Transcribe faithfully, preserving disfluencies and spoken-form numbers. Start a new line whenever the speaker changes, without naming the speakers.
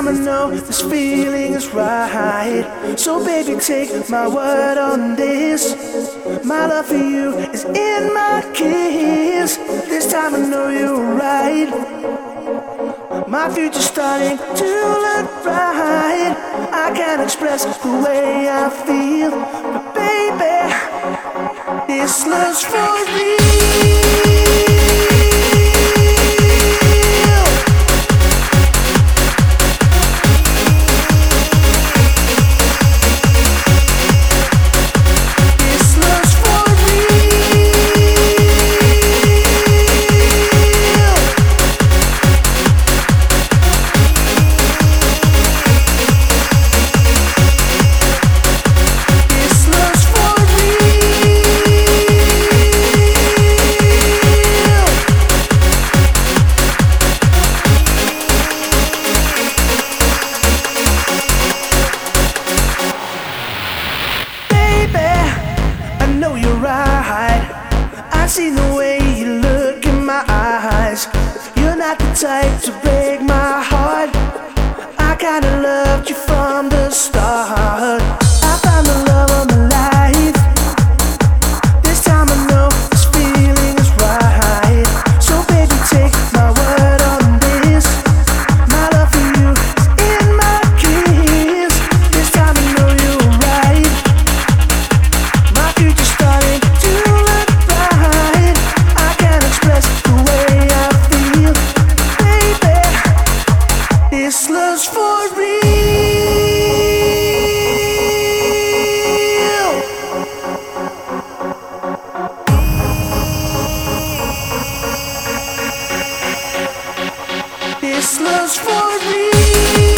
I know this feeling is right. So baby, take my word on this. My love for you is in my kiss. This time I know you're right. My future's starting to look bright. I can't express the way I feel, but baby, this love's for real. I see the way you look in my eyes. You're not the type to break my heart. I kinda loved you from the start. I found the love of my life. This time I know this feeling is right. So baby, take my word on this. My love for you is in my kiss. This time I know you're right. My future's starting to look bright. I can't express the way I feel, baby. This love's for real. This love's for real.